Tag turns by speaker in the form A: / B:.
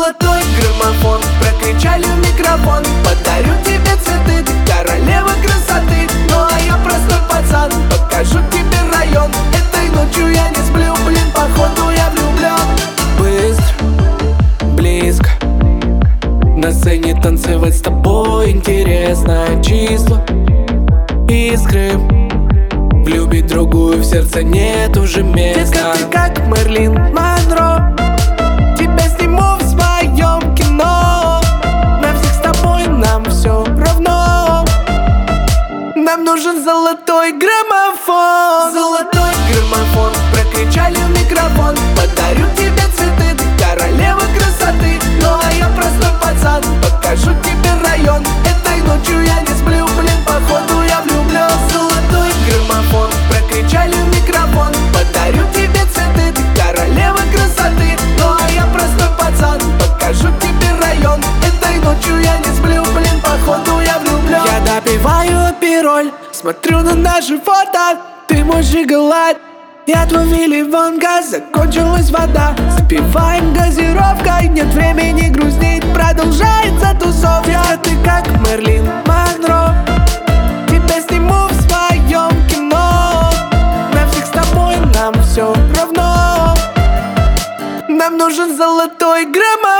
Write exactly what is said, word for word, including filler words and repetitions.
A: Золотой граммофон, прокричали в микрофон. Подарю тебе цветы, ты королева красоты. Ну а я простой пацан, покажу тебе район. Этой ночью я не сплю, блин, походу я влюблен. Быстро, близко, на сцене танцевать с тобой интересно. Числа, искры, влюбить другую в сердце нет уже места. Детка, ты как Мерлин Монро, тебя сниму в своем кино. На всех с тобой нам все равно. Нам нужен золотой граммофон. Золотой граммофон, прокричали в микрофон. Подарю тебе цветы, ты королева красоты. Ну а я простой пацан, покажу тебе район. Этой ночью я не сплю, блин, походу я влюблен. Золотой граммофон, прокричали в микрофон. Подарю тебе цветы, ты королева красоты. Ну а я простой пацан, покажу тебе район. Этой ночью я не сплю, блин, походу я влюблен. Я допиваю апероль, смотрю на наши фото. Ты мой жиголат, я твой Вилли Вонка. Закончилась вода, запиваем газировкой. Нет времени грустить, продолжается тусовка. Ты как Мерлин Монро, тебя сниму в своем кино. На всех с тобой нам все равно. Нам нужен золотой граммофон.